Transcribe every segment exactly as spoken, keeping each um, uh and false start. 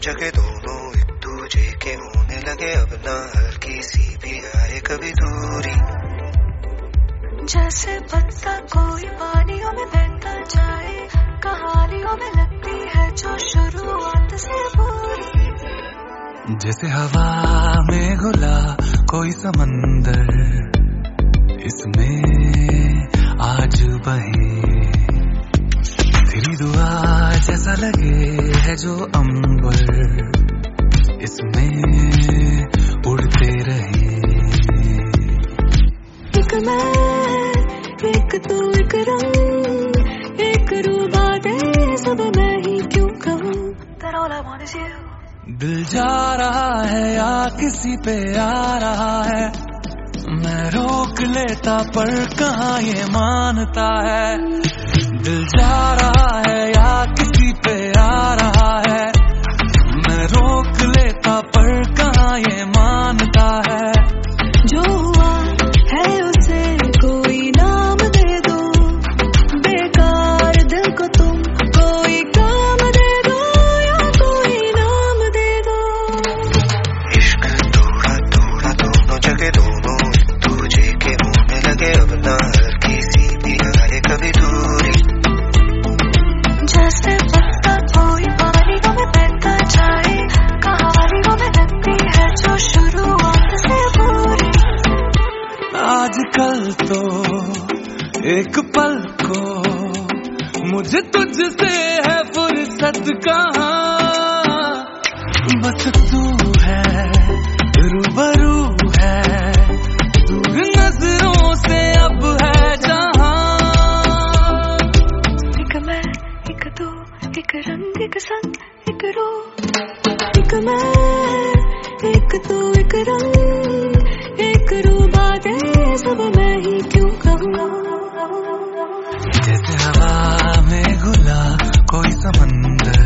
जगह दोनों एक दूजे के होने लगे, अब ना हर किसी भी आए कभी दूरी। जैसे पत्ता कोई पानियों में बहता जाए, कहानियों में लगती है जो शुरुआत से पूरी। जैसे हवा में घुला कोई समंदर, इसमें आज बहे तेरी दुआ जैसा लगे है जो अंबर, इसमें उड़ते रहे। एक मैं, एक तू, एक रंग, एक रूबा दे, सब मैं ही क्यों कहूँ, that all I want is you। दिल जा रहा है या किसी पे आ रहा है, मैं रोक लेता पर कहाँ ये मानता है। दिल जा रहा है या किसी पे आ रहा है, मैं रोक लेता पर कहाँ ये मानता है। जो हुआ है उसे कोई नाम दे दो, बेकार दिल को तुम कोई काम दे दो या कोई नाम दे दो। इश्क थोड़ा थोड़ा दोनों जगह दोनों एक दूजे के होने लगे, अब ना हर किसी भी आए कभी दूरी। जैसे पत्ता कोई पानियों में बहता जाए, कहानियों में लगती है जो शुरुआत से पूरी। आजकल तो एक पल को मुझे तुझसे है फुर्सत कहाँ, बस तू है रूबरू है, दूर नजरों से अब है जहाँ। एक मैं, एक तू, एक रंग, एक संग, एक रूह। एक मैं, एक तू, एक रंग, एक रूबा दे, सब मैं ही क्यों कहूँ। जैसे हवा में घुला कोई समंदर,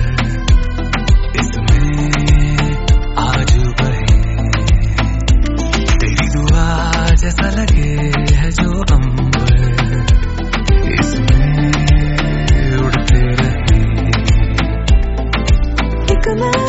इसमें आज बहे तेरी दुआ जैसा लगे है जो अंबर, इसमें उड़ते रहे। एक मैं,